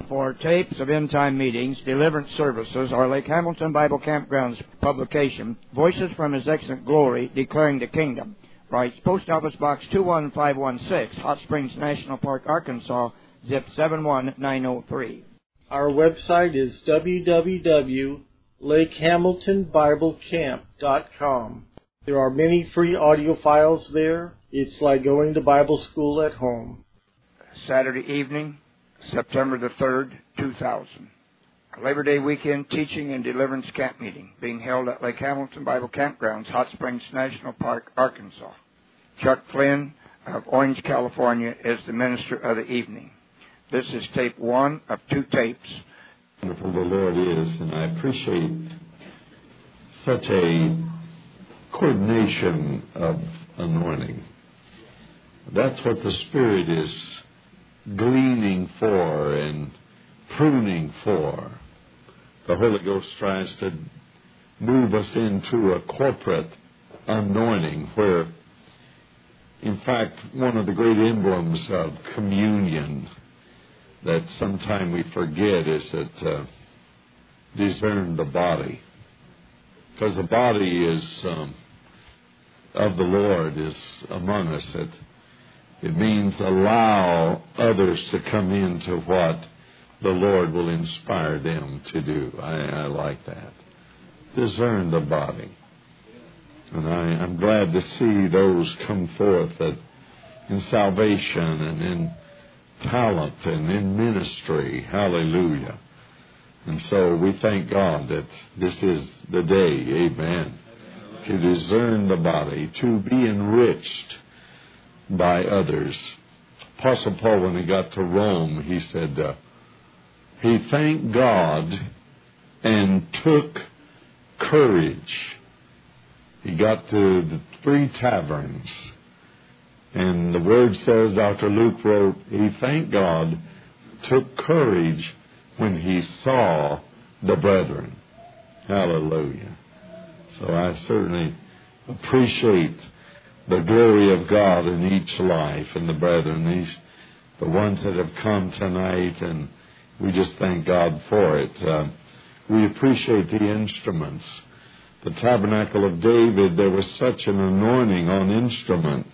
for tapes of end-time meetings, deliverance services, or Lake Hamilton Bible Campground's publication, Voices from His Excellent Glory, Declaring the Kingdom. Writes Post Office Box 21516, Hot Springs National Park, Arkansas, zip 71903. Our website is www.lakehamiltonbiblecamp.com. There are many free audio files there. It's like going to Bible school at home. Saturday evening, September the 3rd, 2000. Labor Day weekend teaching and deliverance camp meeting being held at Lake Hamilton Bible Campgrounds, Hot Springs National Park, Arkansas. Chuck Flynn of Orange, California is the minister of the evening. This is tape 1 of 2 tapes. Wonderful the Lord is, and I appreciate such a coordination of anointing. That's what the Spirit is gleaning for and pruning for. The Holy Ghost tries to move us into a corporate anointing where, in fact, one of the great emblems of communion that sometime we forget is that discern the body. Because the body is of the Lord is among us. It means allow others to come into what the Lord will inspire them to do. I like that. Discern the body. And I'm glad to see those come forth that in salvation and in talent and in ministry. Hallelujah. And so we thank God that this is the day, amen, to discern the body, to be enriched by others. Apostle Paul, when he got to Rome, he said he thanked God and took courage. He got to the 3 taverns, and the word says, Dr. Luke wrote, he thanked God, took courage when he saw the brethren. Hallelujah. So I certainly appreciate the glory of God in each life and the brethren, the ones that have come tonight, and we just thank God for it. We appreciate the instruments. The Tabernacle of David, there was such an anointing on instruments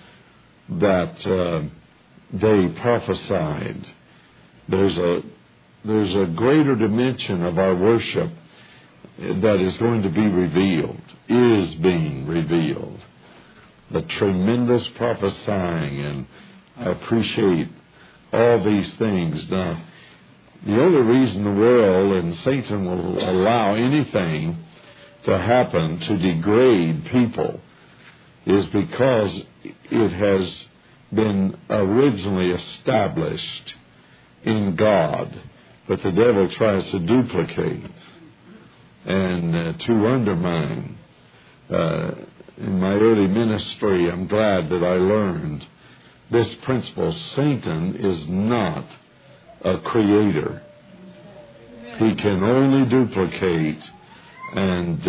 that they prophesied. There's a greater dimension of our worship that is going to be revealed, is being revealed. The tremendous prophesying, and I appreciate all these things. Now, the only reason the world and Satan will allow anything to happen to degrade people is because it has been originally established in God, but the devil tries to duplicate and to undermine. In my early ministry, I'm glad that I learned this principle. Satan is not a creator. He can only duplicate and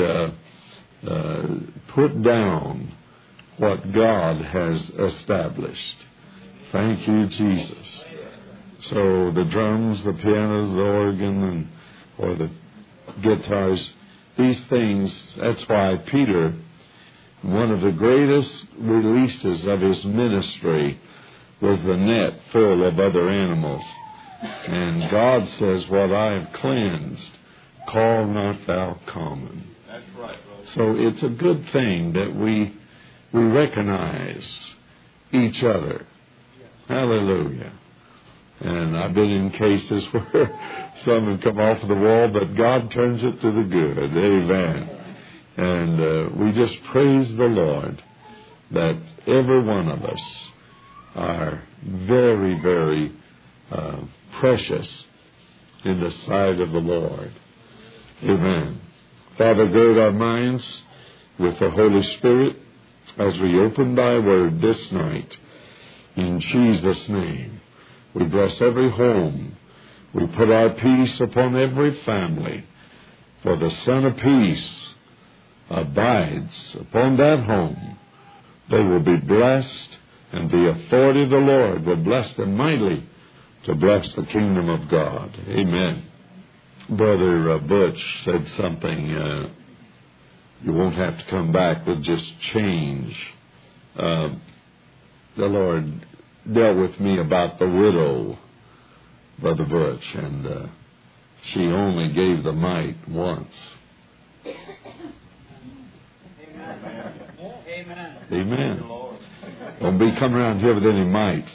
put down what God has established. Thank you, Jesus. So the drums, the pianos, the organ, or the guitars, these things, that's why Peter, one of the greatest releases of his ministry was the net full of other animals. And God says, what I have cleansed, call not thou common. That's right, brother. So it's a good thing that we recognize each other. Hallelujah. And I've been in cases where some have come off the wall, but God turns it to the good. Amen. And we just praise the Lord that every one of us are very, very precious in the sight of the Lord. Amen. Father, gird our minds with the Holy Spirit as we open thy word this night. In Jesus' name, we bless every home. We put our peace upon every family. For the Son of Peace abides upon that home. They will be blessed, and the authority of the Lord will bless them mightily to bless the kingdom of God. Amen. Brother Butch said something, you won't have to come back with just change. The Lord dealt with me about the widow, Brother Butch, and she only gave the mite once. Amen. Amen. Don't be coming around here with any mites.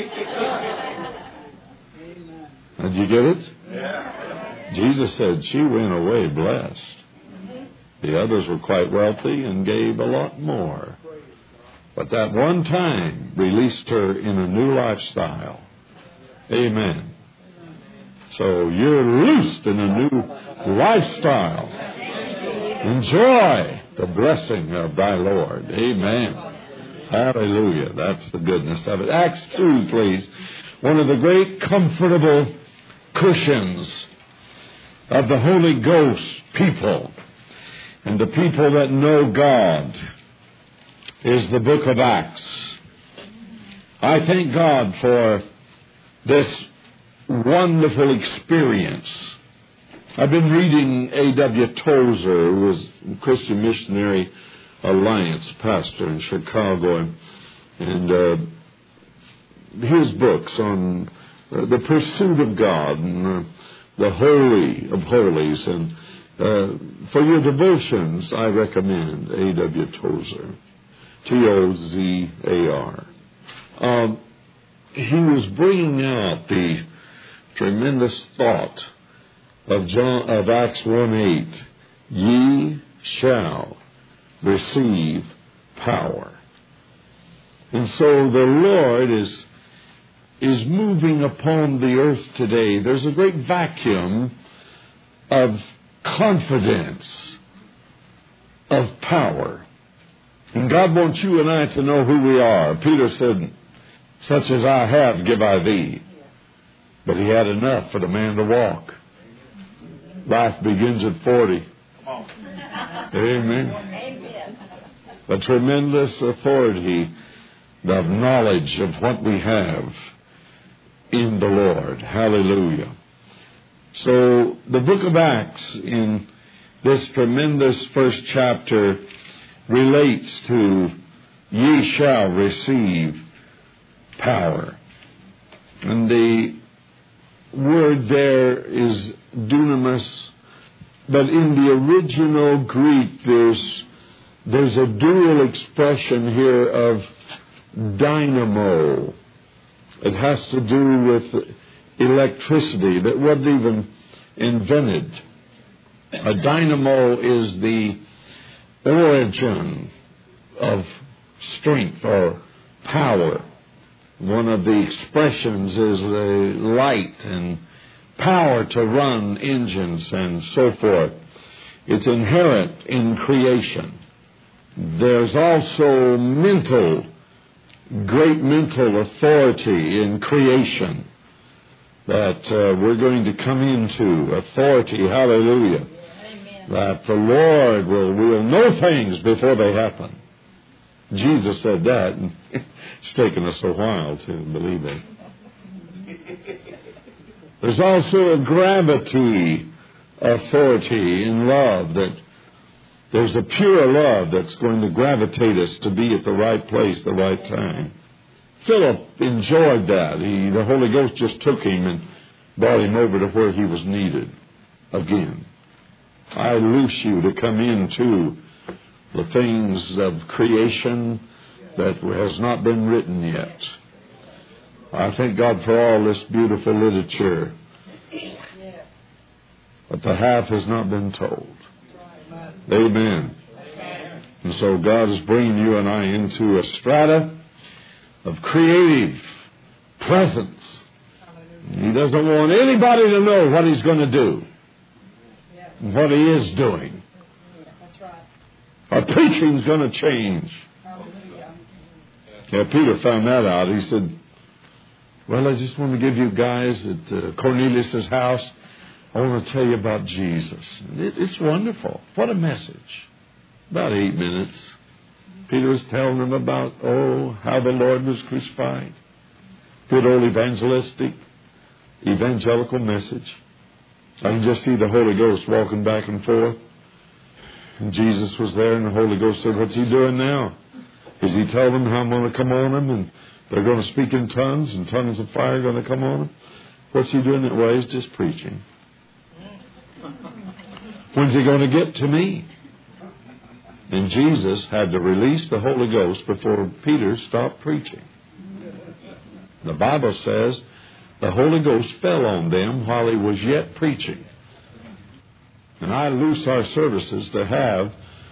Did you get it? Yeah. Jesus said she went away blessed. The others were quite wealthy and gave a lot more. But that one time released her in a new lifestyle. Amen. So you're loosed in a new lifestyle. Enjoy the blessing of thy Lord. Amen. Hallelujah. That's the goodness of it. Acts 2, please. One of the great comfortable cushions of the Holy Ghost people and the people that know God is the book of Acts. I thank God for this wonderful experience. I've been reading A.W. Tozer, who was Christian Missionary Alliance pastor in Chicago, and his books on the pursuit of God and the Holy of Holies. And for your devotions, I recommend A.W. Tozer, Tozar. He was bringing out the tremendous thought of Acts 1:8, ye shall receive power. And so the Lord is moving upon the earth today. There's a great vacuum of confidence, of power. And God wants you and I to know who we are. Peter said, such as I have, give I thee. But he had enough for the man to walk. Life begins at 40. Amen. A tremendous authority of knowledge of what we have in the Lord. Hallelujah. So the book of Acts in this tremendous first chapter relates to ye shall receive power. And the word there is dunamis, but in the original Greek there's a dual expression here of dynamo. It has to do with electricity that wasn't even invented. A dynamo is the origin of strength or power. One of the expressions is the light and power to run engines and so forth. It's inherent in creation. There's also great mental authority in creation that we're going to come into. Authority, hallelujah. Amen. That the Lord will know things before they happen. Jesus said that, and it's taken us a while to believe it. There's also a gravity authority in love, that there's a pure love that's going to gravitate us to be at the right place, the right time. Philip enjoyed that. The Holy Ghost just took him and brought him over to where he was needed again. I loose you to come into the things of creation that has not been written yet. I thank God for all this beautiful literature, but the half has not been told. Amen. And so God is bringing you and I into a strata of creative presence. He doesn't want anybody to know what He's going to do, what He is doing. Our preaching's going to change. Yeah, Peter found that out. He said, well, I just want to give you guys at Cornelius' house, I want to tell you about Jesus. It's wonderful. What a message. About 8 minutes. Peter was telling them about, how the Lord was crucified. Good old evangelistic evangelical message. I can just see the Holy Ghost walking back and forth. And Jesus was there, and the Holy Ghost said, "What's He doing now? Is He telling them how I'm going to come on them, and they're going to speak in tongues, and tongues of fire are going to come on them? What's He doing that way? He's just preaching. When's He going to get to me?" And Jesus had to release the Holy Ghost before Peter stopped preaching. The Bible says the Holy Ghost fell on them while He was yet preaching. And I loose our services to have,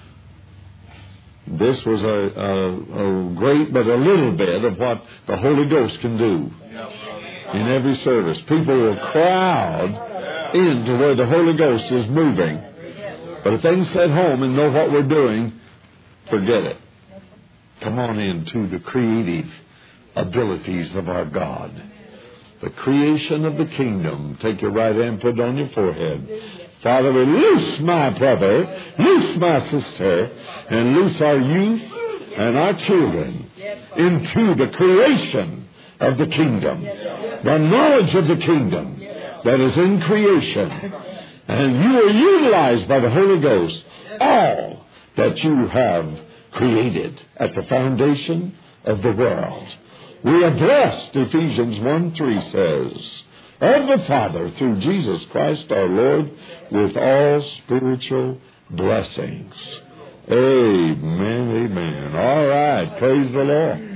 this was a great but a little bit of what the Holy Ghost can do in every service. People will crowd into where the Holy Ghost is moving. But if they can sit home and know what we're doing, forget it. Come on into the creative abilities of our God. The creation of the kingdom. Take your right hand, put it on your forehead. Father, loose my brother, loose my sister, and loose our youth and our children into the creation of the kingdom. The knowledge of the kingdom that is in creation. And you are utilized by the Holy Ghost all that you have created at the foundation of the world. We are blessed, Ephesians 1:3 says, of the Father through Jesus Christ our Lord with all spiritual blessings. Amen, amen. All right, praise the Lord.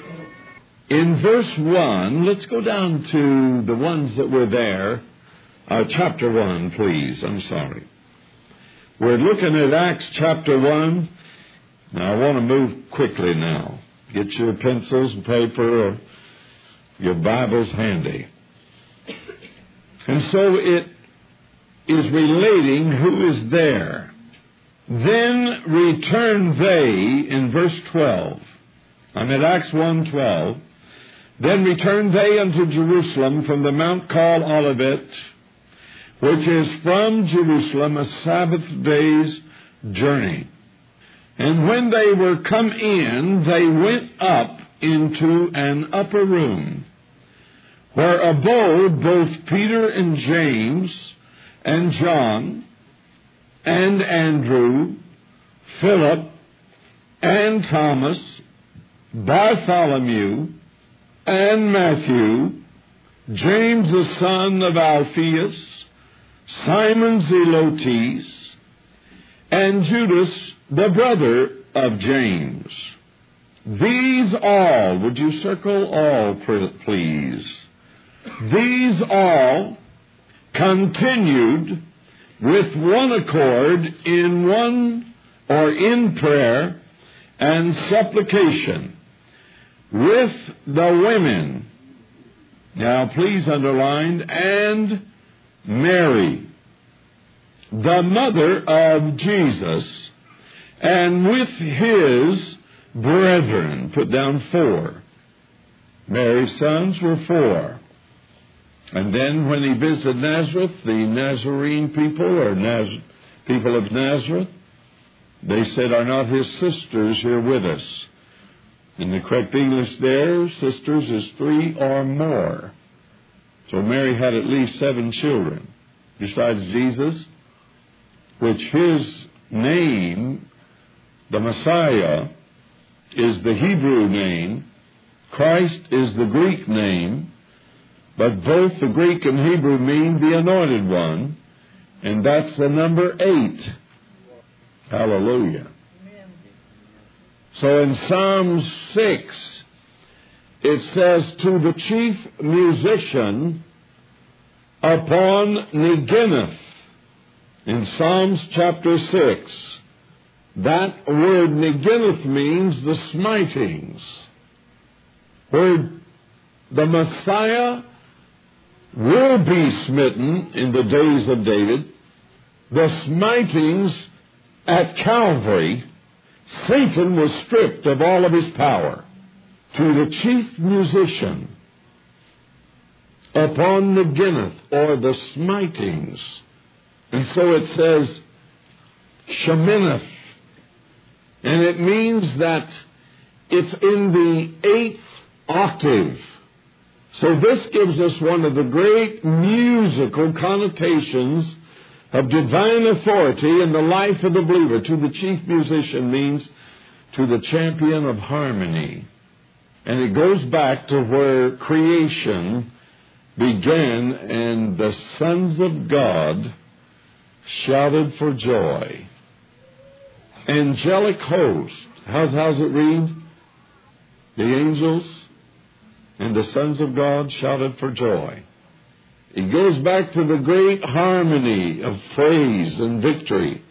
In verse 1, let's go down to the ones that were there. Chapter 1, please. I'm sorry. We're looking at Acts chapter 1. Now, I want to move quickly now. Get your pencils and paper or your Bibles handy. And so it is relating who is there. Then returned they, in verse 12. I'm at Acts 1:12. Then returned they unto Jerusalem from the mount called Olivet, which is from Jerusalem a Sabbath day's journey. And when they were come in, they went up into an upper room, where abode both Peter and James and John and Andrew, Philip and Thomas, Bartholomew and Matthew, James the son of Alphaeus, Simon Zelotes, and Judas the brother of James. These all, would you circle all, please? These all continued with one accord in one or in prayer and supplication with the women. Now please underline, and Mary, the mother of Jesus, and with his brethren. Put down 4. Mary's sons were 4. And then when he visited Nazareth, the Nazarene people, or people of Nazareth, they said, "Are not his sisters here with us?" In the correct English there, sisters is 3 or more. So Mary had at least 7 children, besides Jesus, which his name, the Messiah, is the Hebrew name. Christ is the Greek name. But both the Greek and Hebrew mean the anointed one. And that's the number 8. Hallelujah. Amen. So in Psalm 6, it says, to the chief musician upon Negineth. In Psalms chapter 6, that word Negineth means the smitings. Where the Messiah will be smitten in the days of David, the smitings at Calvary, Satan was stripped of all of his power. To the chief musician upon Negineth, or the smitings. And so it says Shemineth. And it means that it's in the 8th octave. So this gives us one of the great musical connotations of divine authority in the life of the believer. To the chief musician means to the champion of harmony. And it goes back to where creation began and the sons of God shouted for joy. Angelic host. How's it read? The angels and the sons of God shouted for joy. It goes back to the great harmony of praise and victory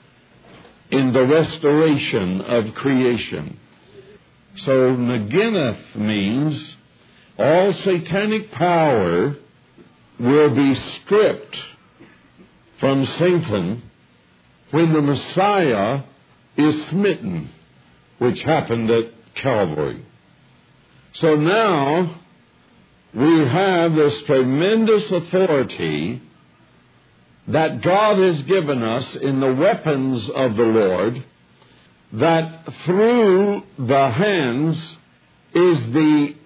in the restoration of creation. So Negeneth means all satanic power will be stripped from Satan when the Messiah is smitten, which happened at Calvary. So now we have this tremendous authority that God has given us in the weapons of the Lord, that through the hands is the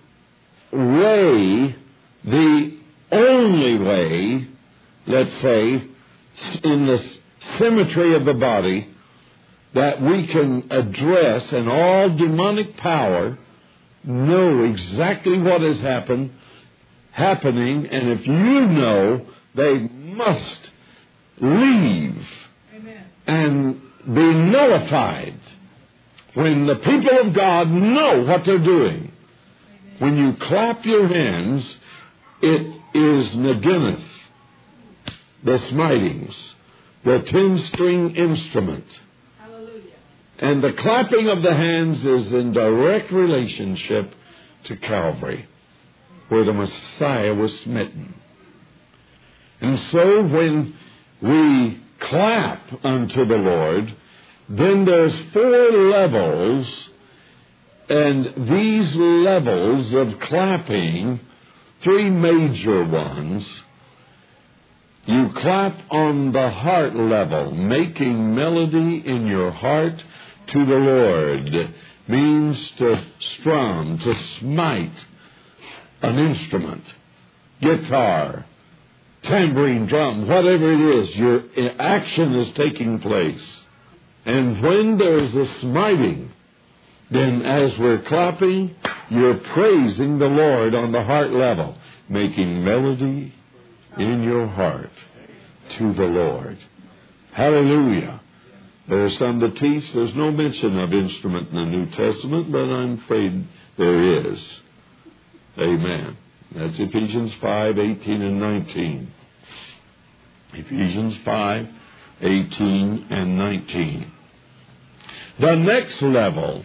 way, the only way, let's say, in the symmetry of the body, that we can address, and all demonic power know exactly what is happening, and if you know, they must leave. Amen. And be nullified. When the people of God know what they're doing, amen, when you clap your hands, it is Negeneth, the smitings, the 10-string instrument. Hallelujah. And the clapping of the hands is in direct relationship to Calvary, where the Messiah was smitten. And so when we clap unto the Lord, then there's 4 levels, and these levels of clapping, 3 major ones. You clap on the heart level, making melody in your heart to the Lord. Means to strum, to smite an instrument, guitar, tambourine, drum, whatever it is, your action is taking place. And when there's a smiting, then as we're clapping, you're praising the Lord on the heart level, making melody in your heart to the Lord. Hallelujah. There are some that teach there's no mention of instrument in the New Testament, but I'm afraid there is. Amen. That's Ephesians 5:18 and 19. Ephesians 5:18 and 19. The next level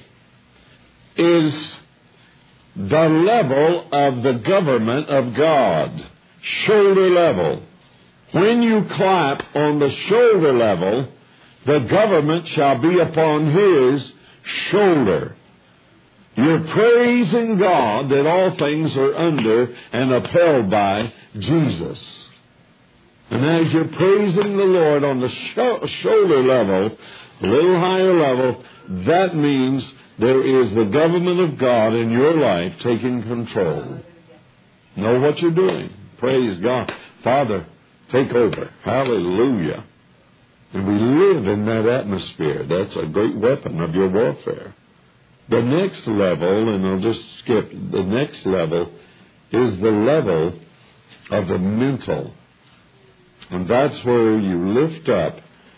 is the level of the government of God. Shoulder level. When you clap on the shoulder level, the government shall be upon His shoulder. You're praising God that all things are under and upheld by Jesus. And as you're praising the Lord on the shoulder level, a little higher level, that means there is the government of God in your life taking control. Know what you're doing. Praise God. Father, take over. Hallelujah. And we live in that atmosphere. That's a great weapon of your warfare. The next level, and I'll just skip, the next level is the level of the mental. And that's where you lift up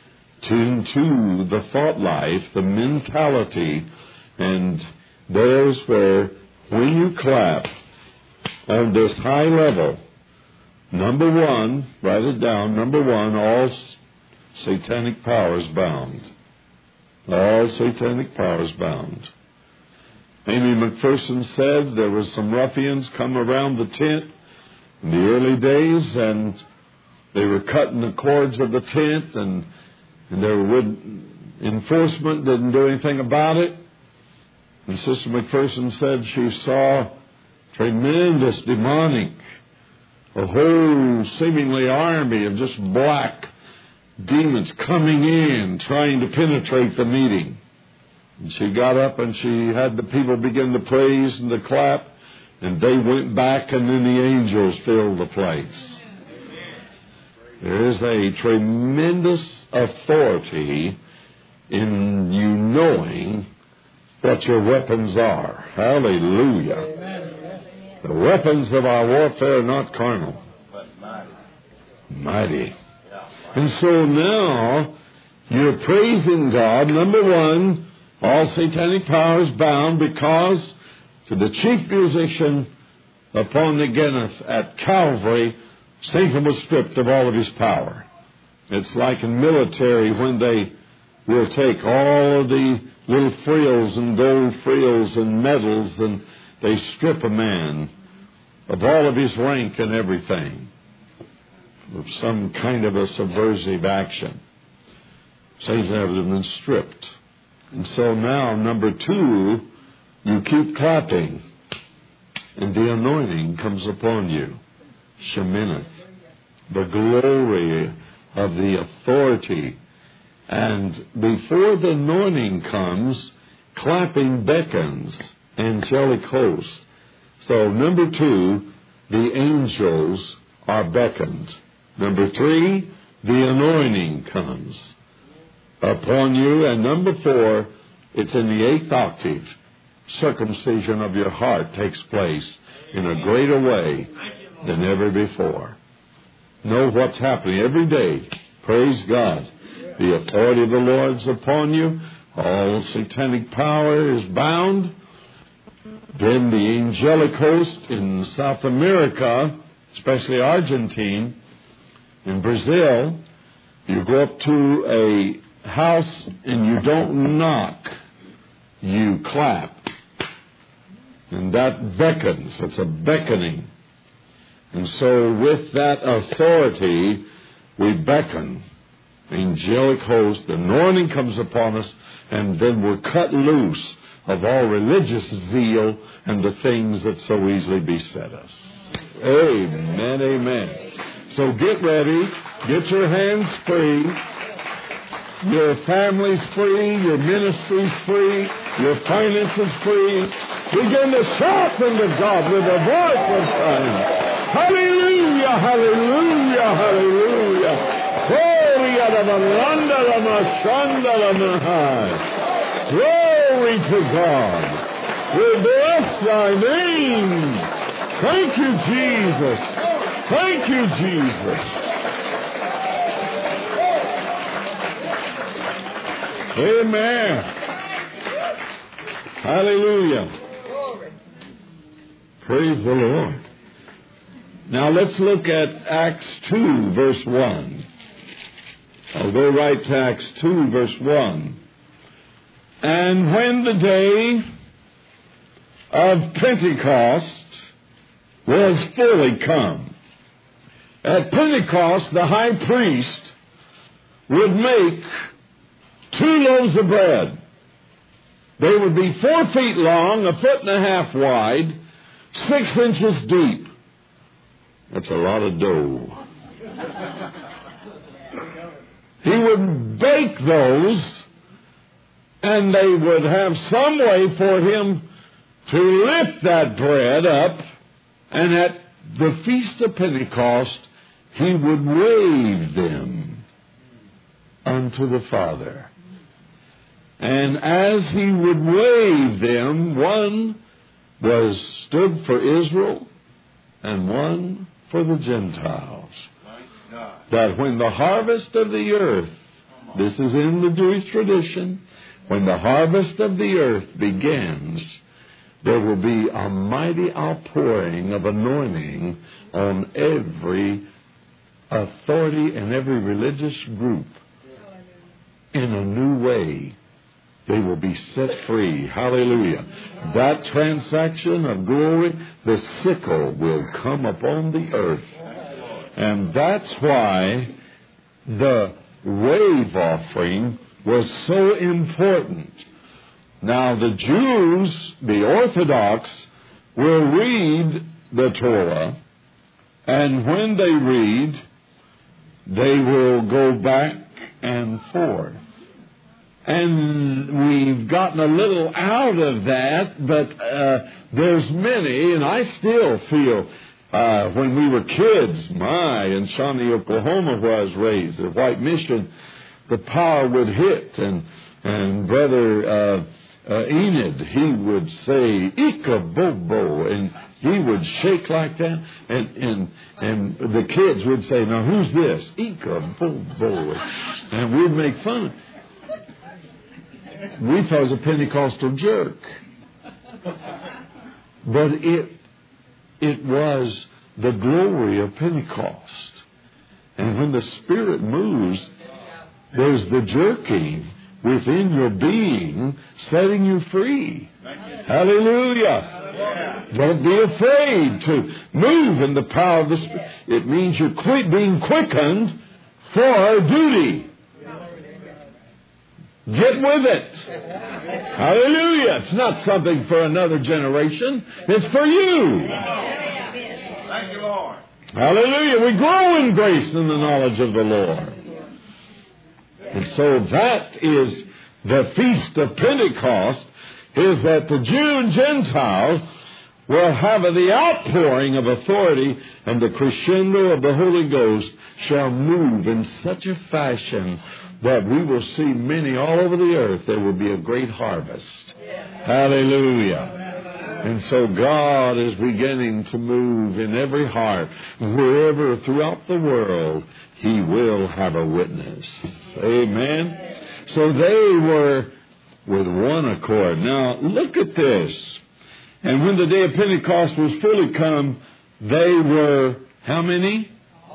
into the thought life, the mentality, and there's where, when you clap on this high level, number 1, write it down, number 1, all satanic powers bound. All satanic powers bound. Amy McPherson said there was some ruffians come around the tent in the early days, and they were cutting the cords of the tent, and enforcement didn't do anything about it. And Sister McPherson said she saw tremendous demonic, a whole seemingly army of just black demons coming in, trying to penetrate the meeting. And she got up and she had the people begin to praise and to clap. And they went back, and then the angels filled the place. There is a tremendous authority in you knowing what your weapons are. Hallelujah. The weapons of our warfare are not carnal, but mighty. And so now you're praising God. Number one, all satanic power is bound, because to the chief musician upon the Ginneth at Calvary, Satan was stripped of all of his power. It's like in military when they will take all of the little frills and gold frills and medals, and they strip a man of all of his rank and everything, of some kind of a subversive action. Satan has been stripped. And so now, number two, you keep clapping, and the anointing comes upon you. Sheminith, the glory of the authority. And before the anointing comes, clapping beckons, angelic host. So number two, the angels are beckoned. Number three, the anointing comes upon you. And number four, it's in the 8th octave. Circumcision of your heart takes place in a greater way than ever before. Know what's happening every day. Praise God. The authority of the Lord's upon you. All satanic power is bound. Then the angelic host in South America, especially Argentina, in Brazil, you go up to a house and you don't knock, you clap. And that beckons. It's a beckoning. And so with that authority, we beckon. Angelic host, the anointing comes upon us, and then we're cut loose of all religious zeal and the things that so easily beset us. Amen, amen. So get ready. Get your hands free. Your family's free. Your ministry's free. Your finances free. Begin to shout unto God with a voice of triumph. Hallelujah, hallelujah, hallelujah. Glory to God. We bless thy name. Thank you, Jesus. Thank you, Jesus. Amen. Hallelujah. Praise the Lord. Now let's look at Acts 2, verse 1. I'll go right to Acts 2, verse 1. And when the day of Pentecost was fully come, at Pentecost the high priest would make 2 loaves of bread. They would be 4 feet long, 1.5 feet wide, 6 inches deep. That's a lot of dough. He would bake those, and they would have some way for him to lift that bread up, and at the Feast of Pentecost, he would wave them unto the Father. And as he would wave them, one stood for Israel, and one for the Gentiles. That when the harvest of the earth, this is in the Jewish tradition, when the harvest of the earth begins, there will be a mighty outpouring of anointing on every authority and every religious group. In a new way, they will be set free. Hallelujah. That transaction of glory, the sickle will come upon the earth. And that's why the wave offering was so important. Now the Jews, the Orthodox, will read the Torah, and when they read, they will go back and forth. and we've gotten a little out of that, but there's many, and I still feel when we were kids, in Shawnee, Oklahoma, where I was raised, at White Mission, the power would hit, and Brother Enid, he would say, "Ika-bo-bo," and he would shake like that, and the kids would say, "Now who's this?" "Ika-bo-bo," and we'd make fun. We thought it was a Pentecostal jerk, but it was the glory of Pentecost. And when the Spirit moves, there's the jerking within your being, setting you free. Hallelujah. Don't be afraid to move in the power of the Spirit. It means you're being quickened for duty. Get with it. Hallelujah. It's not something for another generation. It's for you. Thank you, Lord. Hallelujah. We grow in grace and the knowledge of the Lord. And so that is the Feast of Pentecost, is that the Jew and Gentile will have the outpouring of authority, and the crescendo of the Holy Ghost shall move in such a fashion that we will see many all over the earth. There will be a great harvest. Hallelujah. And so God is beginning to move in every heart. Wherever throughout the world, He will have a witness. Amen. So they were with one accord. Now, look at this. And when the day of Pentecost was fully come, they were how many?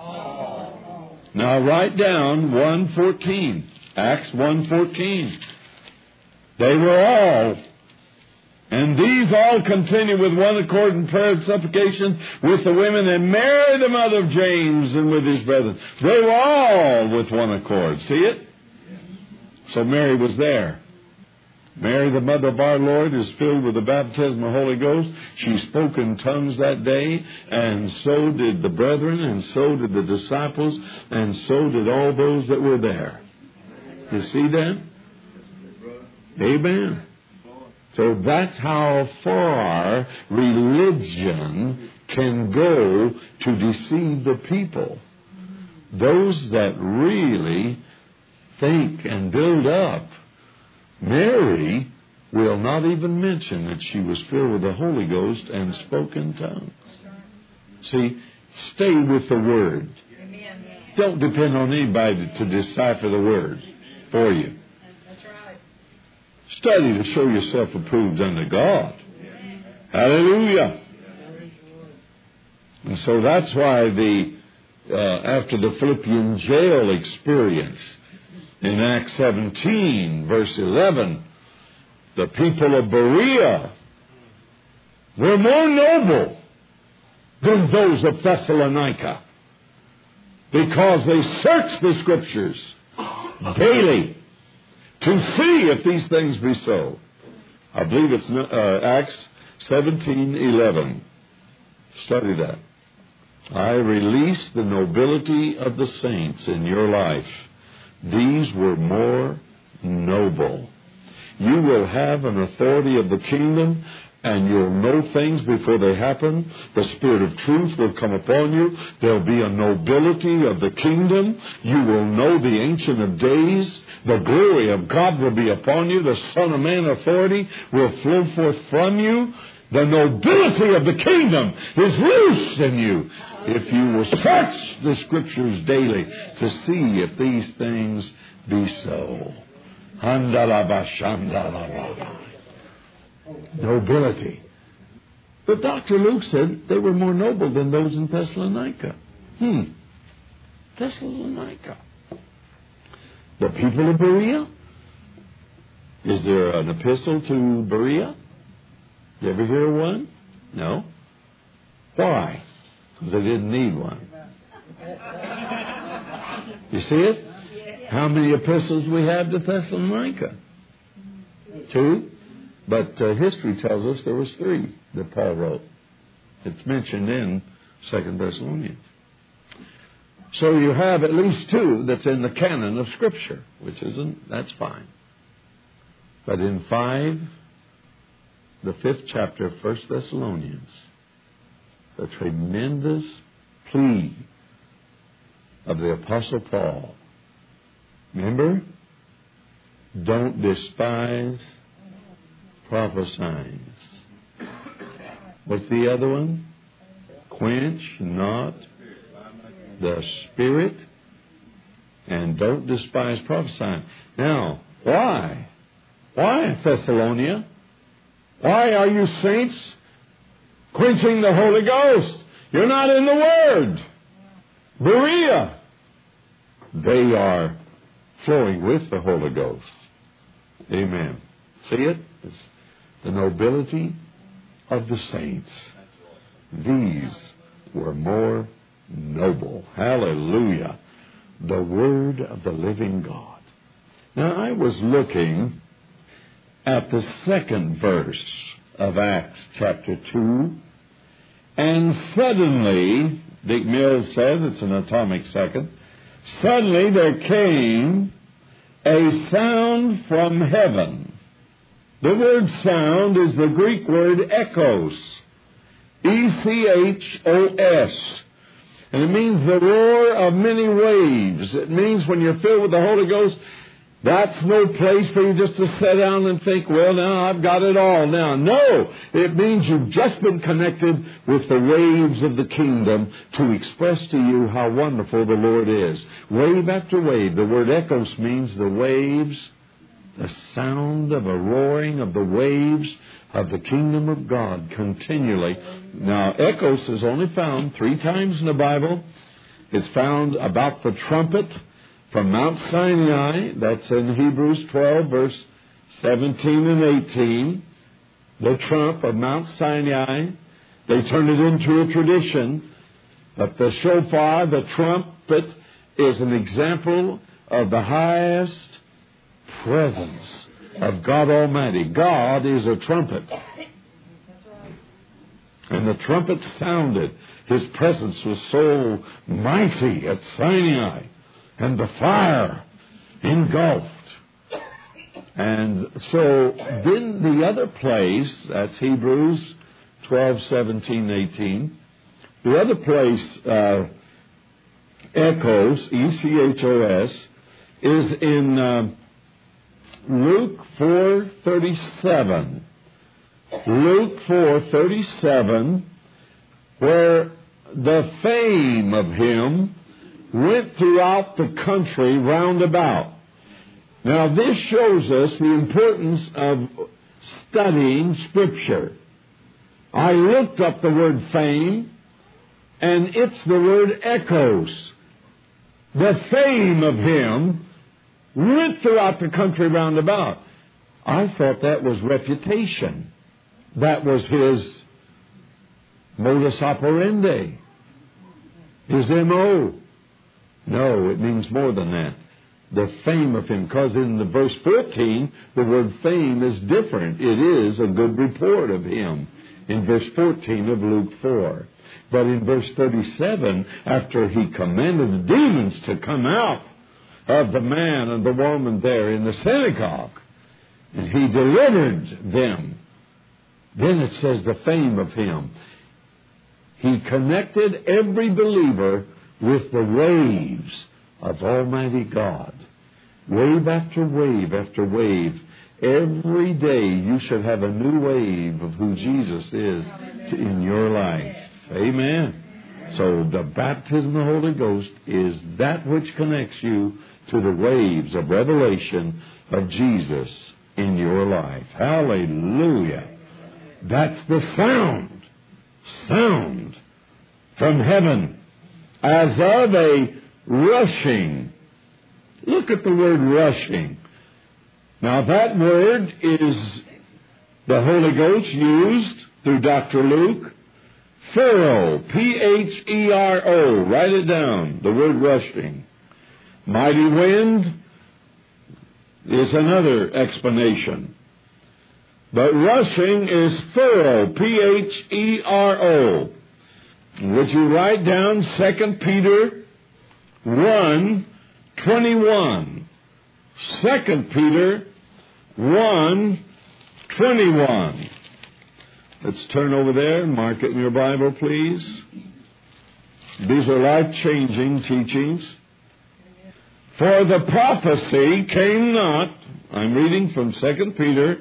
Now write down 1:14. Acts 1:14. They were all. And these all continued with one accord in prayer and supplication with the women, and Mary the mother of James, and with his brethren. They were all with one accord. See it? So Mary was there. Mary, the mother of our Lord, is filled with the baptism of the Holy Ghost. She spoke in tongues that day, and so did the brethren, and so did the disciples, and so did all those that were there. You see that? Amen. So that's how far religion can go to deceive the people. Those that really think and build up. Mary will not even mention that she was filled with the Holy Ghost and spoke in tongues. See, stay with the Word. Don't depend on anybody to decipher the Word for you. Study to show yourself approved unto God. Hallelujah. And so that's why after the Philippian jail experience, in Acts 17, verse 11, the people of Berea were more noble than those of Thessalonica, because they searched the Scriptures daily to see if these things be so. I believe it's Acts 17:11. Study that. I release the nobility of the saints in your life. These were more noble. You will have an authority of the kingdom, and you'll know things before they happen. The Spirit of truth will come upon you. There'll be a nobility of the kingdom. You will know the Ancient of Days. The glory of God will be upon you. The Son of Man authority will flow forth from you. The nobility of the kingdom is loose in you, if you will search the Scriptures daily to see if these things be so. Nobility. But Dr. Luke said they were more noble than those in Thessalonica. Thessalonica. The people of Berea? Is there an epistle to Berea? You ever hear one? No. Why? Because they didn't need one. You see it? How many epistles we have to Thessalonica? 2. But history tells us there was 3 that Paul wrote. It's mentioned in 2 Thessalonians. So you have at least 2 that's in the canon of Scripture, which isn't, that's fine. But in the 5th chapter of 1 Thessalonians, the tremendous plea of the Apostle Paul. Remember? Don't despise prophesying. What's the other one? Quench not the Spirit, and don't despise prophesying. Now, why? Why, Thessalonica? Why are you saints quenching the Holy Ghost? You're not in the Word. Berea. They are flowing with the Holy Ghost. Amen. See it? It's the nobility of the saints. These were more noble. Hallelujah. The Word of the living God. Now, I was looking at the 2nd verse of Acts chapter 2, and suddenly, Dick Mills says it's an atomic second, suddenly there came a sound from heaven. The word sound is the Greek word echos. E-C-H-O-S. And it means the roar of many waves. It means when you're filled with the Holy Ghost, that's no place for you just to sit down and think, well, now I've got it all now. No, it means you've just been connected with the waves of the kingdom to express to you how wonderful the Lord is. Wave after wave. The word echos means the waves, the sound of a roaring of the waves of the kingdom of God continually. Now, echos is only found 3 times in the Bible. It's found about the trumpet from Mount Sinai. That's in Hebrews 12, verse 17 and 18. The trump of Mount Sinai. They turned it into a tradition. But the shofar, the trumpet, is an example of the highest presence of God Almighty. God is a trumpet. And the trumpet sounded. His presence was so mighty at Sinai. And the fire engulfed. And so then the other place, that's Hebrews 12, 17, 18. The other place, echos, E-C-H-O-S, is in Luke 4:37. Luke 4:37, where the fame of him went throughout the country round about. Now, this shows us the importance of studying Scripture. I looked up the word fame, and it's the word echos. The fame of him went throughout the country round about. I thought that was reputation. That was his modus operandi, his M.O. No, it means more than that. The fame of him, because in the verse 14, the word fame is different. It is a good report of him in verse 14 of Luke 4. But in verse 37, after he commanded the demons to come out of the man and the woman there in the synagogue, and he delivered them, then it says the fame of him. He connected every believer with the waves of Almighty God. Wave after wave after wave. Every day you should have a new wave of who Jesus is in your life. Amen. So the baptism of the Holy Ghost is that which connects you to the waves of revelation of Jesus in your life. Hallelujah. That's the sound from heaven, as of a rushing. Look at the word rushing. Now that word is the Holy Ghost used through Dr. Luke. Pharaoh, P-H-E-R-O. Write it down, the word rushing. Mighty wind is another explanation. But rushing is Pharaoh, P-H-E-R-O. Would you write down 2 Peter 1:21? 2 Peter 1:21. Let's turn over there and mark it in your Bible, please. These are life-changing teachings. For the prophecy came not, I'm reading from 2 Peter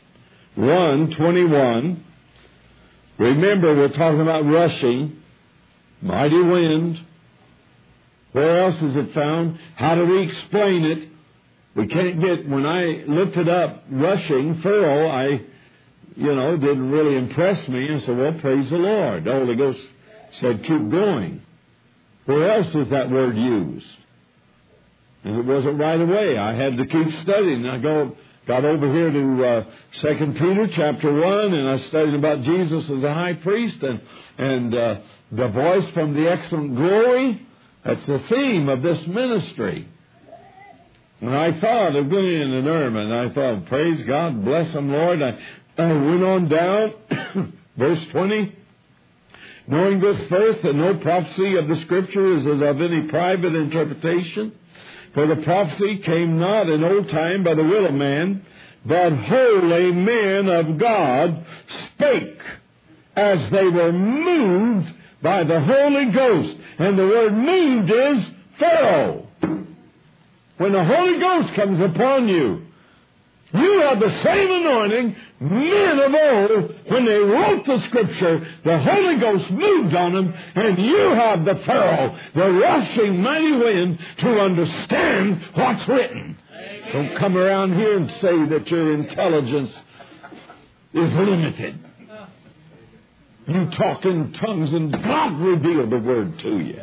1:21. Remember, we're talking about rushing, mighty wind. Where else is it found? How do we explain it? We can't get, when I looked it up, rushing, furrow, didn't really impress me. I said, well, praise the Lord. The Holy Ghost said, keep going. Where else is that word used? And it wasn't right away. I had to keep studying. I got over here to 2 Peter chapter 1, and I studied about Jesus as a high priest and the voice from the excellent glory. That's the theme of this ministry. And I thought of Glenn and Irma, and I thought, praise God, bless them, Lord. I went on down, verse 20. Knowing this first, that no prophecy of the Scripture is as of any private interpretation. For the prophecy came not in old time by the will of man, but holy men of God spake as they were moved by the Holy Ghost. And the word moved is Pharaoh. When the Holy Ghost comes upon you, you have the same anointing. Men of old, when they wrote the Scripture, the Holy Ghost moved on them, and you have the Pharaoh, the rushing mighty wind, to understand what's written. Amen. Don't come around here and say that your intelligence is limited. You talk in tongues, and God revealed the Word to you.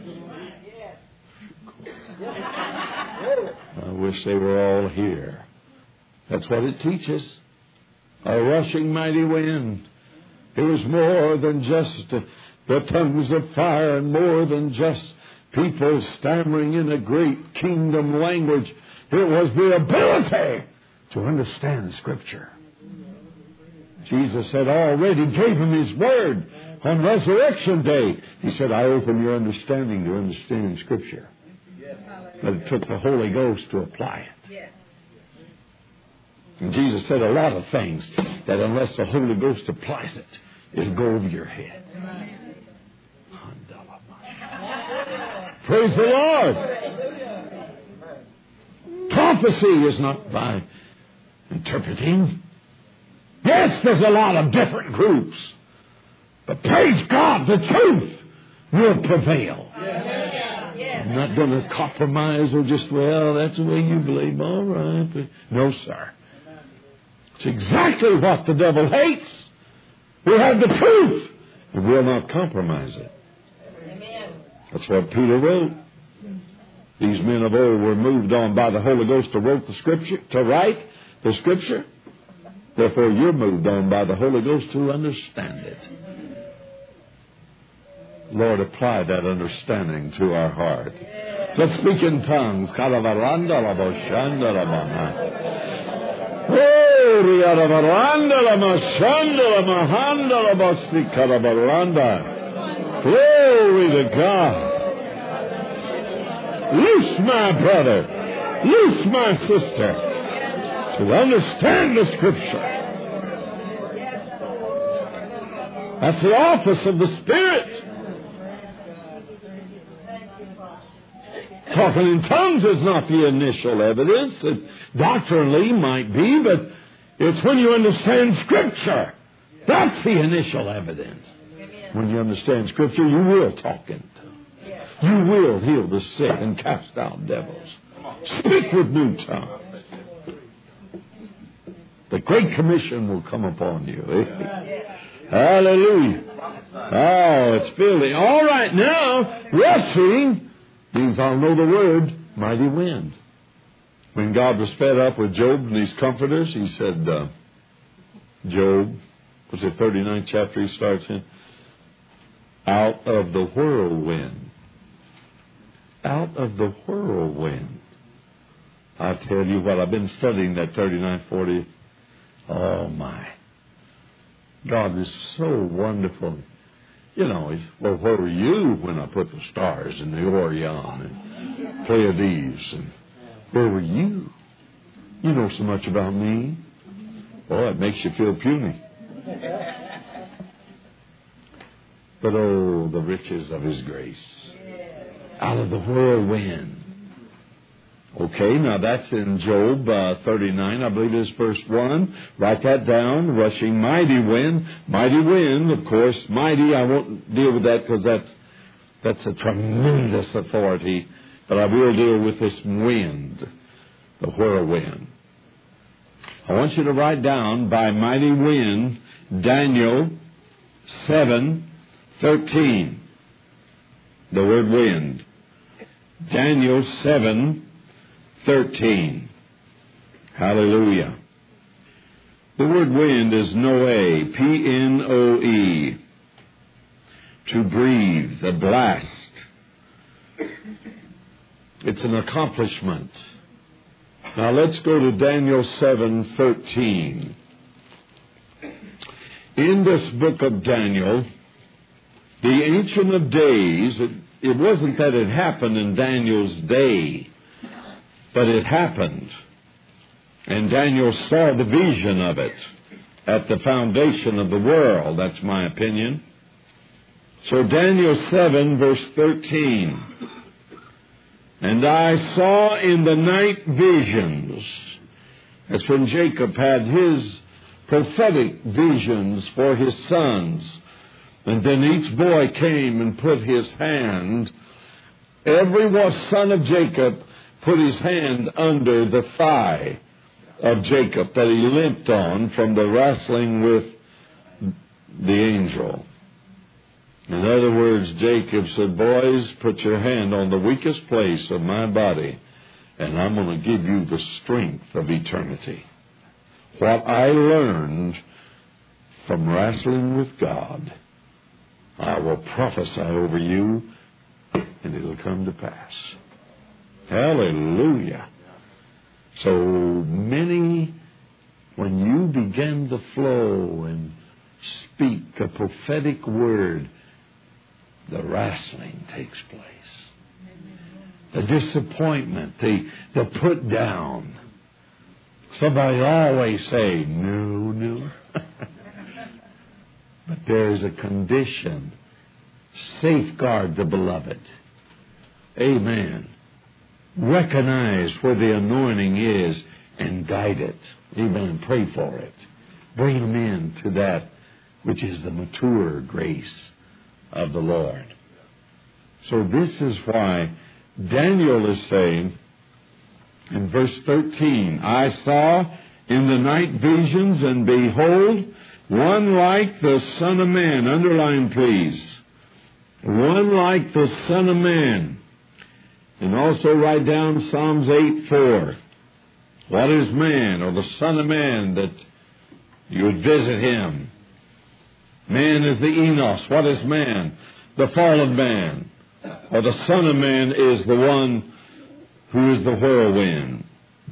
I wish they were all here. That's what it teaches. A rushing mighty wind. It was more than just the tongues of fire, and more than just people stammering in a great kingdom language. It was the ability to understand Scripture. Jesus said, I already gave him His Word on Resurrection Day. He said, I open your understanding to understand Scripture. But it took the Holy Ghost to apply it. And Jesus said a lot of things that unless the Holy Ghost applies it, it'll go over your head. Praise the Lord. Prophecy is not by interpreting. Yes, there's a lot of different groups. But praise God, the truth will prevail. I'm not going to compromise or just, well, that's the way you believe. All right. No, sir. It's exactly what the devil hates. We have the truth, and we'll not compromise it. Amen. That's what Peter wrote. These men of old were moved on by the Holy Ghost to write the Scripture. Therefore, you're moved on by the Holy Ghost to understand it. Lord, apply that understanding to our heart. Let's speak in tongues. Glory to God. Loose my brother, loose my sister to understand the Scripture. That's the office of the Spirit. Talking in tongues is not the initial evidence. It doctrinally might be, but it's when you understand Scripture. That's the initial evidence. When you understand Scripture, you will talk in tongues. You will heal the sick and cast out devils. Speak with new tongues. The Great Commission will come upon you. Hallelujah. Oh, it's building. All right, now, rushing. These all know the word, mighty wind. When God was fed up with Job and his comforters, He said, Job, was it 39th chapter he starts in? Out of the whirlwind. Out of the whirlwind. I tell you what, I've been studying that 39th, 40th. Oh, my. God is so wonderful. You know, well, where were you when I put the stars in the Orion and Pleiades? And where were you? You know so much about me. Boy, it makes you feel puny. But oh, the riches of His grace. Out of the whirlwind. Okay, now that's in Job 39, I believe it's verse 1. Write that down. Rushing mighty wind. Mighty wind, of course. Mighty, I won't deal with that because that's a tremendous authority. But I will deal with this wind, the whirlwind. I want you to write down by mighty wind, Daniel 7:13. The word wind. Daniel 7:13. Hallelujah. The word wind is noe, P-N-O-E. To breathe, a blast. It's an accomplishment. Now let's go to Daniel 7:13. In this book of Daniel, the Ancient of Days, it wasn't that it happened in Daniel's day, but it happened. And Daniel saw the vision of it at the foundation of the world. That's my opinion. So Daniel 7, verse 13. And I saw in the night visions. That's when Jacob had his prophetic visions for his sons. And then each boy came and put his hand. Every son of Jacob put his hand under the thigh of Jacob that he limped on from the wrestling with the angel. In other words, Jacob said, boys, put your hand on the weakest place of my body, and I'm going to give you the strength of eternity. What I learned from wrestling with God, I will prophesy over you, and it'll come to pass. Hallelujah. So many, when you begin to flow and speak a prophetic word, the wrestling takes place. The disappointment, the put down. Somebody always say, no. But there is a condition. Safeguard the beloved. Amen. Recognize where the anointing is and guide it. Amen. Pray for it. Bring them into that which is the mature grace of the Lord. So this is why Daniel is saying in verse 13, I saw in the night visions, and behold, one like the Son of Man. Underline, please. One like the Son of Man. And also write down Psalms 8:4. What is man, or the Son of Man, that you would visit him? Man is the Enos. What is man? The fallen man. Or the Son of Man is the one who is the whirlwind.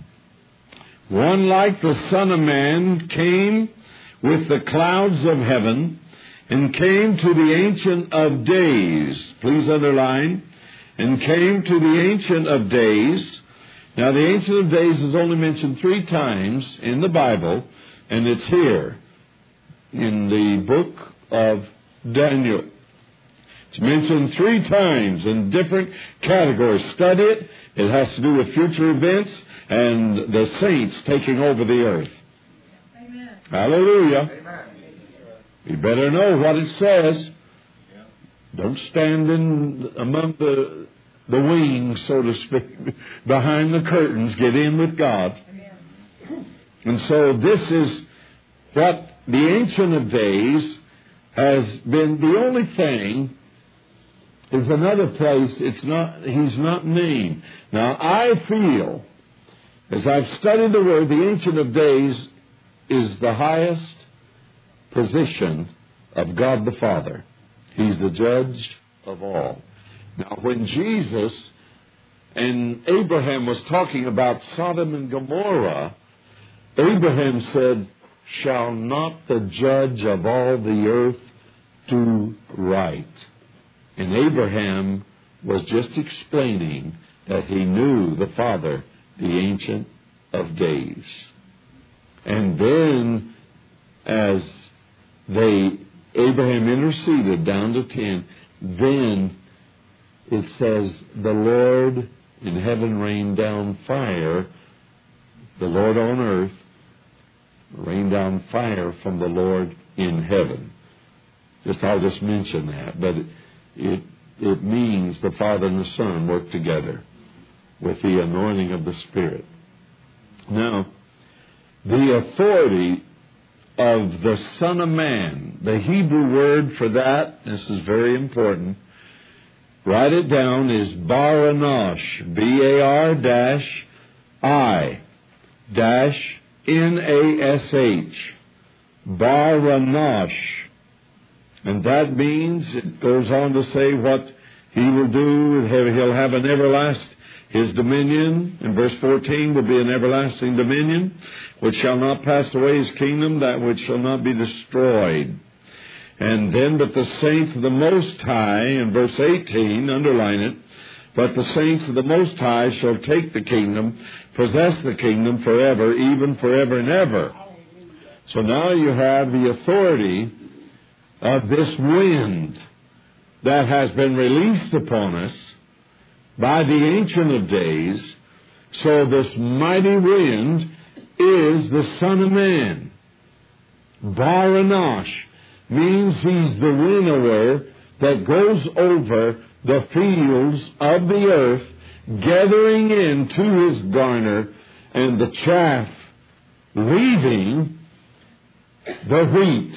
One like the Son of Man came with the clouds of heaven and came to the Ancient of Days. Please underline. And came to the Ancient of Days. Now the Ancient of Days is only mentioned 3 times in the Bible, and it's here in the book of Daniel. It's mentioned 3 times in different categories. Study it. It has to do with future events and the saints taking over the earth. Amen. Hallelujah. Amen. You better know what it says. Don't stand among the wings, so to speak, behind the curtains. Get in with God. Amen. And so this is what the Ancient of Days has been. The only thing is another place he's not named. Now I feel, as I've studied the Word, the Ancient of Days is the highest position of God the Father. He's the judge of all. Now when Jesus and Abraham was talking about Sodom and Gomorrah, Abraham said, shall not the judge of all the earth do right? And Abraham was just explaining that he knew the Father, the Ancient of days. And then as Abraham interceded down to 10, then it says the Lord in heaven rained down fire, the Lord on earth rained down fire from the Lord in heaven. I'll just mention that, but it means the Father and the Son work together with the anointing of the Spirit. Now, the authority of the Son of Man, the Hebrew word for that, this is very important, write it down, is Baranash, B-A-R-I-N-A-S-H, Baranash. And that means, it goes on to say what He will do. He'll have an everlasting, His dominion, in verse 14, will be an everlasting dominion, which shall not pass away, His kingdom, that which shall not be destroyed. And then, but the saints of the Most High, in verse 18, underline it, but the saints of the Most High shall take the kingdom, possess the kingdom forever, even forever and ever. So now you have the authority of this wind that has been released upon us by the Ancient of Days. So this mighty wind is the Son of Man. Baranash means He's the winnower that goes over the fields of the earth, gathering into His garner and the chaff, leaving the wheat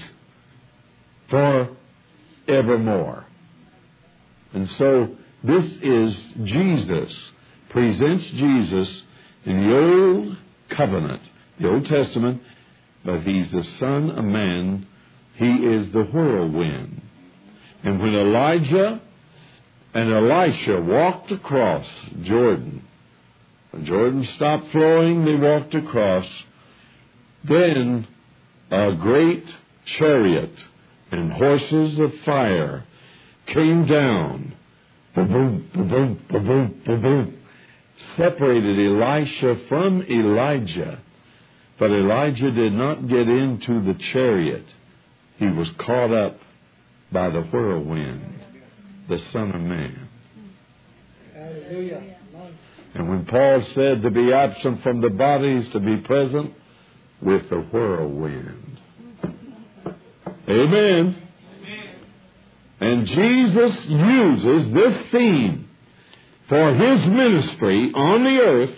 for evermore. And so this is Jesus, presents Jesus in the Old Covenant, the Old Testament, but He's the Son of Man. He is the whirlwind. And when Elijah and Elisha walked across Jordan, when Jordan stopped flowing, they walked across, then a great chariot and horses of fire came down, ba-boom, ba-boom, ba-boom, ba-boom, separated Elisha from Elijah. But Elijah did not get into the chariot. He was caught up by the whirlwind, the Son of Man. Hallelujah. And when Paul said to be absent from the body is to be present with the whirlwind. Amen. And Jesus uses this theme for His ministry on the earth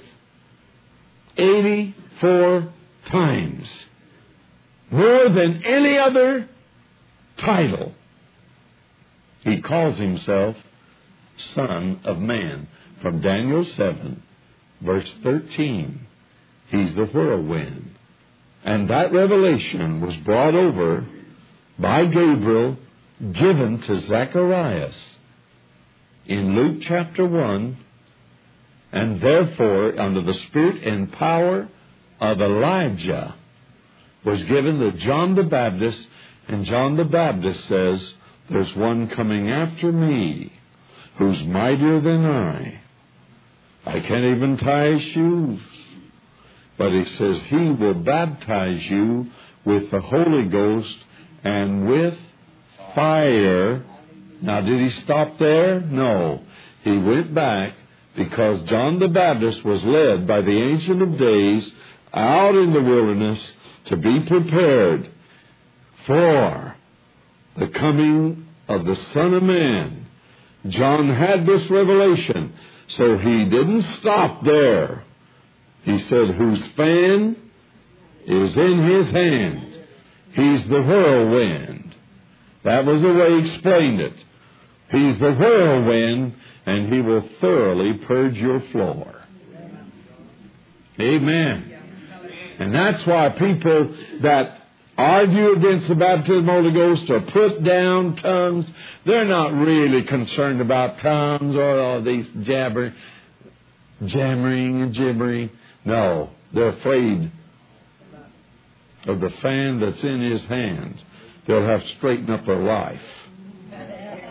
84 times. More than any other title. He calls Himself Son of Man. From Daniel 7, verse 13, He's the whirlwind. And that revelation was brought over by Gabriel, given to Zacharias in Luke chapter 1, and therefore, under the spirit and power of Elijah, was given to John the Baptist, and John the Baptist says, there's one coming after me who's mightier than I. I can't even tie his shoes. But he says he will baptize you with the Holy Ghost and with fire. Now, did he stop there? No. He went back because John the Baptist was led by the Ancient of Days out in the wilderness to be prepared for the coming of the Son of Man. John had this revelation, so he didn't stop there. He said, whose fan is in his hand. He's the whirlwind. That was the way he explained it. He's the whirlwind, and he will thoroughly purge your floor. Amen. And that's why people that argue against the baptism of the Holy Ghost or put down tongues, they're not really concerned about tongues or all these jammering and gibbering. No, they're afraid of the fan that's in his hand. They'll have to straighten up their life.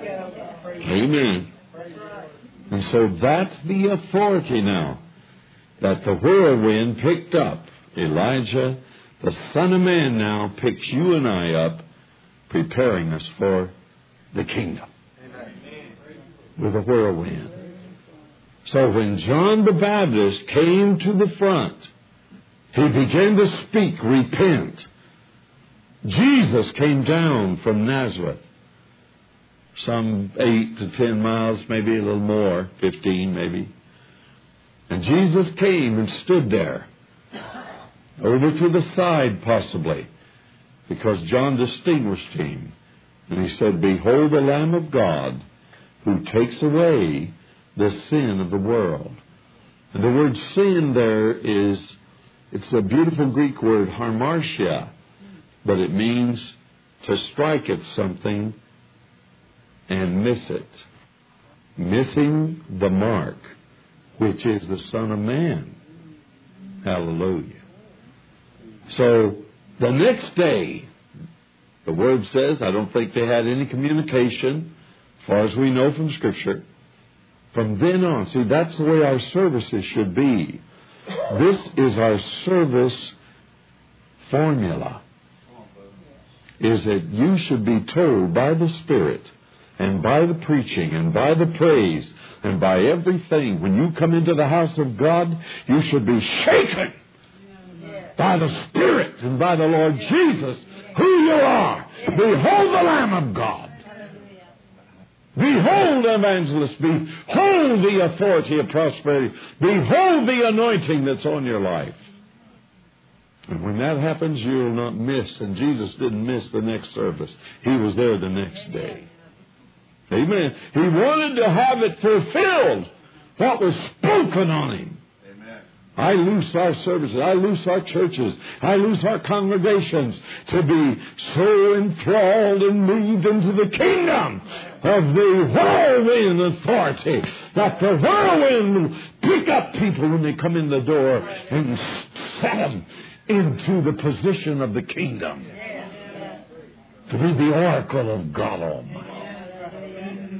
Amen. And so that's the authority now. that the whirlwind picked up Elijah. The Son of Man now picks you and I up, preparing us for the kingdom with a whirlwind. So when John the Baptist came to the front, he began to speak, repent. Jesus came down from Nazareth, some 8 to 10 miles, maybe a little more, 15 maybe. And Jesus came and stood there, over to the side possibly, because John distinguished him. And he said, "Behold the Lamb of God who takes away the sin of the world." And the word sin there it's a beautiful Greek word, harmartia, but it means to strike at something and miss it. Missing the mark, which is the Son of Man. Hallelujah. So, the next day, the Word says, I don't think they had any communication, as far as we know from Scripture. From then on, see, that's the way our services should be. This is our service formula. Is that you should be told by the Spirit, and by the preaching, and by the praise, and by everything, when you come into the house of God, you should be shaken by the Spirit and by the Lord Jesus, who you are. Behold the Lamb of God. Behold, evangelist. Behold the authority of prosperity. Behold the anointing that's on your life. And when that happens, you'll not miss. And Jesus didn't miss the next service. He was there the next day. Amen. He wanted to have it fulfilled, what was spoken on him. I loose our services, I loose our churches, I loose our congregations to be so enthralled and moved into the kingdom of the whirlwind authority that the whirlwind will pick up people when they come in the door and set them into the position of the kingdom to be the oracle of God Almighty.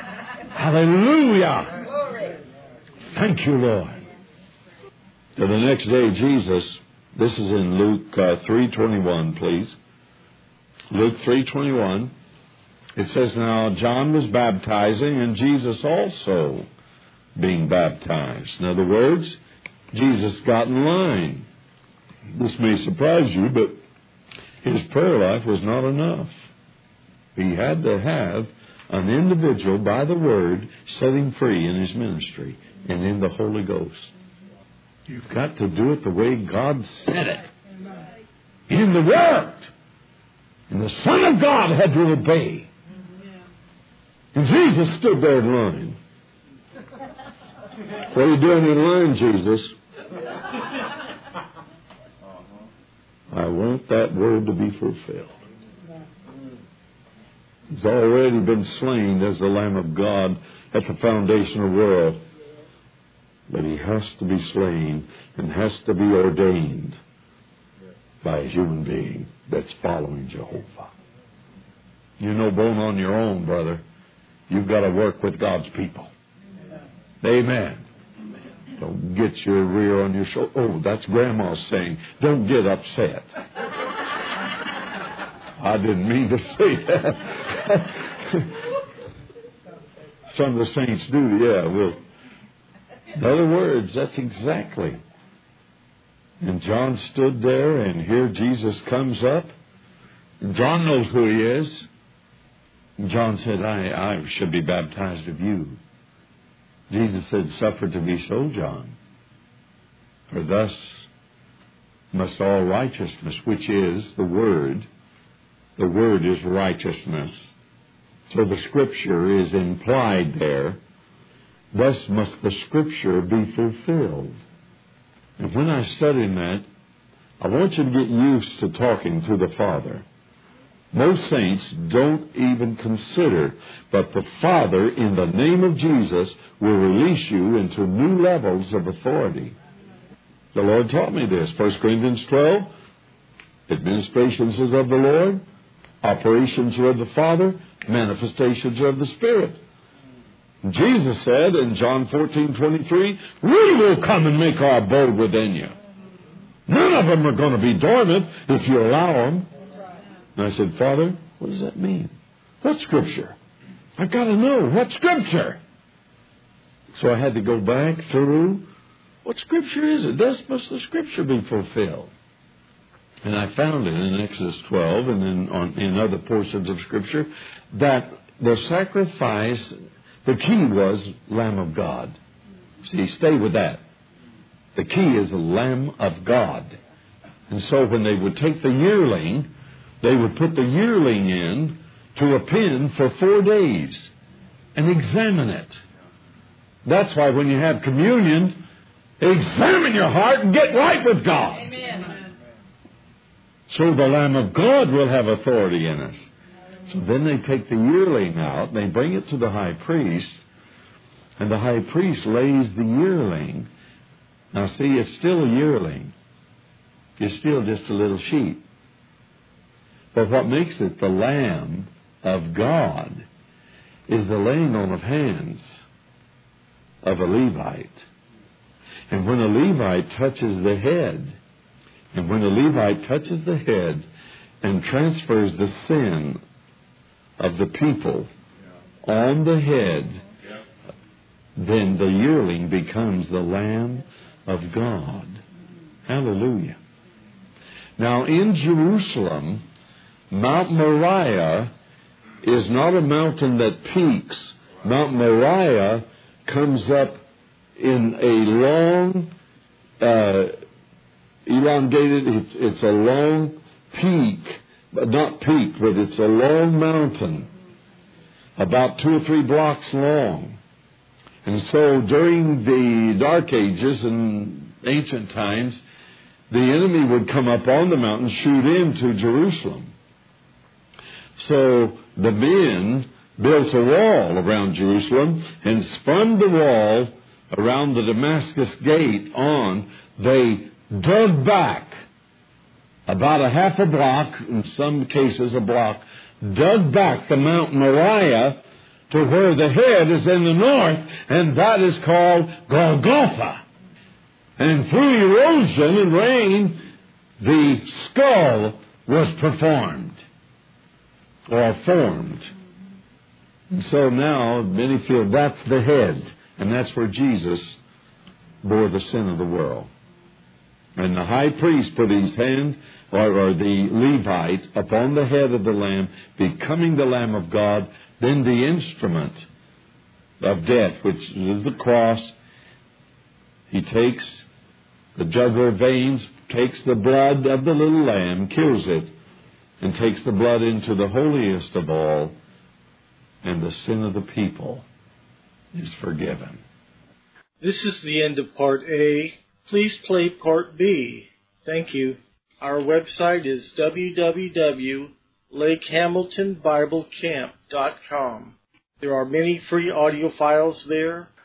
Hallelujah! Thank you, Lord. So the next day, Jesus, this is in Luke 3:21, please. Luke 3:21. It says, "Now John was baptizing, and Jesus also being baptized." In other words, Jesus got in line. This may surprise you, but his prayer life was not enough. He had to have an individual, by the Word, set him free in his ministry and in the Holy Ghost. You've got to do it the way God said it. In the Word. And the Son of God had to obey. And Jesus stood there in line. What are you doing in line, Jesus? I want that word to be fulfilled. He's already been slain as the Lamb of God at the foundation of the world. But he has to be slain and has to be ordained by a human being that's following Jehovah. You're no bone on your own, brother. You've got to work with God's people. Amen. Don't get your rear on your shoulder. Oh, that's Grandma's saying. Don't get upset. I didn't mean to say that. Some of the saints do, yeah. Well, in other words, that's exactly. And John stood there, and here Jesus comes up. And John knows who he is. And John said, I should be baptized of you. Jesus said, "Suffer to be so, John. For thus must all righteousness," which is the Word is righteousness. So the Scripture is implied there. Thus must the Scripture be fulfilled. And when I study that, I want you to get used to talking to the Father. Most saints don't even consider, but the Father, in the name of Jesus, will release you into new levels of authority. The Lord taught me this. 1 Corinthians 12, administrations is of the Lord, operations are of the Father, manifestations are of the Spirit. Jesus said in John 14:23, we will come and make our abode within you. None of them are going to be dormant if you allow them. And I said, Father, what does that mean? What Scripture? I've got to know. What Scripture? So I had to go back through, what Scripture is it? Thus must the Scripture be fulfilled. And I found it in Exodus 12 and in other portions of Scripture that the sacrifice, the key was Lamb of God. See, stay with that. The key is the Lamb of God. And so when they would take the yearling, they would put the yearling in to a pen for 4 days and examine it. That's why when you have communion, examine your heart and get right with God. Amen. So the Lamb of God will have authority in us. So then they take the yearling out, they bring it to the high priest, and the high priest lays the yearling. Now see, it's still a yearling. It's still just a little sheep. But what makes it the Lamb of God is the laying on of hands of a Levite. And when a Levite touches the head, and transfers the sin of the people on the head, then the yearling becomes the Lamb of God. Hallelujah. Now in Jerusalem, Mount Moriah is not a mountain that peaks. Mount Moriah comes up in a long, elongated, it's a long peak, but not peak, but it's a long mountain, about 2 or 3 blocks long. And so during the Dark Ages and ancient times, the enemy would come up on the mountain, shoot into Jerusalem. So the men built a wall around Jerusalem and spun the wall around the Damascus Gate on. They dug back about a half a block, in some cases a block, dug back the Mount Moriah to where the head is in the north, and that is called Golgotha. And through erosion and rain, the skull was performed or formed. And so now many feel that's the head, and that's where Jesus bore the sin of the world. And the high priest put his hand, or the Levite, upon the head of the lamb, becoming the Lamb of God. Then the instrument of death, which is the cross, he takes the jugular veins, takes the blood of the little lamb, kills it, and takes the blood into the holiest of all, and the sin of the people is forgiven. This is the end of Part A. Please play Part B. Thank you. Our website is www.lakehamiltonbiblecamp.com. There are many free audio files there.